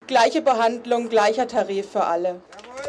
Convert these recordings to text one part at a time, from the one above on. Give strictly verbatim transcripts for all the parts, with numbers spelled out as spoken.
Gleiche Behandlung, gleicher Tarif für alle.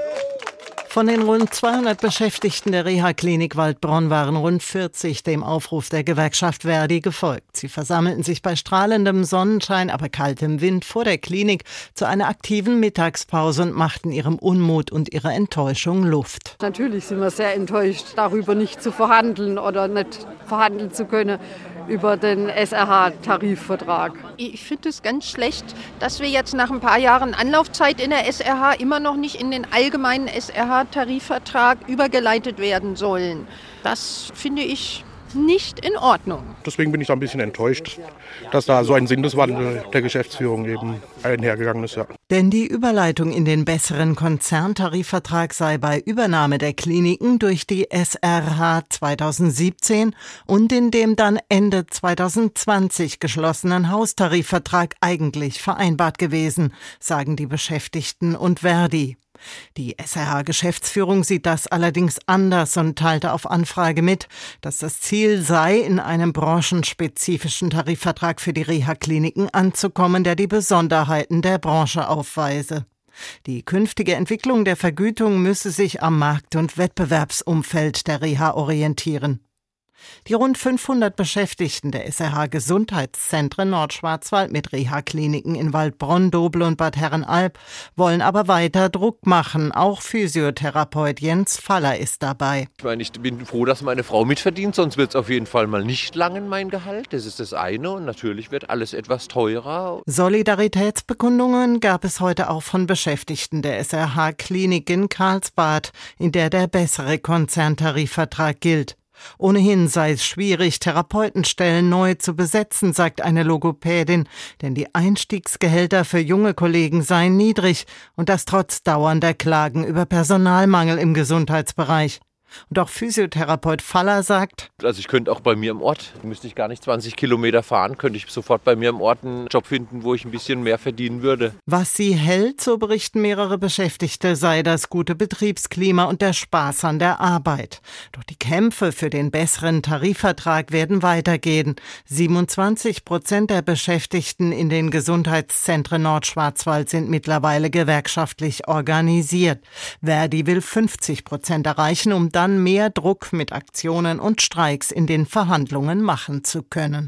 Von den rund zweihundert Beschäftigten der Reha-Klinik Waldbronn waren rund vierzig dem Aufruf der Gewerkschaft ver.di gefolgt. Sie versammelten sich bei strahlendem Sonnenschein, aber kaltem Wind vor der Klinik zu einer aktiven Mittagspause und machten ihrem Unmut und ihrer Enttäuschung Luft. Natürlich sind wir sehr enttäuscht, darüber nicht zu verhandeln oder nicht verhandeln zu können über den S R H-Tarifvertrag. Ich finde es ganz schlecht, dass wir jetzt nach ein paar Jahren Anlaufzeit in der S R H immer noch nicht in den allgemeinen S R H-Tarifvertrag übergeleitet werden sollen. Das finde ich nicht in Ordnung. Deswegen bin ich da ein bisschen enttäuscht, dass da so ein Sinneswandel der Geschäftsführung eben einhergegangen ist. Ja. Denn die Überleitung in den besseren Konzerntarifvertrag sei bei Übernahme der Kliniken durch die S R H zweitausendsiebzehn und in dem dann Ende zweitausendzwanzig geschlossenen Haustarifvertrag eigentlich vereinbart gewesen, sagen die Beschäftigten und ver.di. Die S R H-Geschäftsführung sieht das allerdings anders und teilte auf Anfrage mit, dass das Ziel sei, in einem branchenspezifischen Tarifvertrag für die Reha-Kliniken anzukommen, der die Besonderheiten der Branche aufweise. Die künftige Entwicklung der Vergütung müsse sich am Markt- und Wettbewerbsumfeld der Reha orientieren. Die rund fünfhundert Beschäftigten der S R H-Gesundheitszentren Nordschwarzwald mit Reha-Kliniken in Waldbronn, Dobel und Bad Herrenalb wollen aber weiter Druck machen. Auch Physiotherapeut Jens Faller ist dabei. Ich meine, ich bin froh, dass meine Frau mitverdient, sonst wird es auf jeden Fall mal nicht langen, mein Gehalt. Das ist das eine und natürlich wird alles etwas teurer. Solidaritätsbekundungen gab es heute auch von Beschäftigten der S R H-Klinik in Karlsbad, in der der bessere Konzerntarifvertrag gilt. Ohnehin sei es schwierig, Therapeutenstellen neu zu besetzen, sagt eine Logopädin, denn die Einstiegsgehälter für junge Kollegen seien niedrig und das trotz dauernder Klagen über Personalmangel im Gesundheitsbereich. Und auch Physiotherapeut Faller sagt: Also ich könnte auch bei mir im Ort, müsste ich gar nicht zwanzig Kilometer fahren, könnte ich sofort bei mir im Ort einen Job finden, wo ich ein bisschen mehr verdienen würde. Was sie hält, so berichten mehrere Beschäftigte, sei das gute Betriebsklima und der Spaß an der Arbeit. Doch die Kämpfe für den besseren Tarifvertrag werden weitergehen. siebenundzwanzig Prozent der Beschäftigten in den Gesundheitszentren Nordschwarzwald sind mittlerweile gewerkschaftlich organisiert. ver.di will fünfzig Prozent erreichen, um dann mehr Druck mit Aktionen und Streiks in den Verhandlungen machen zu können.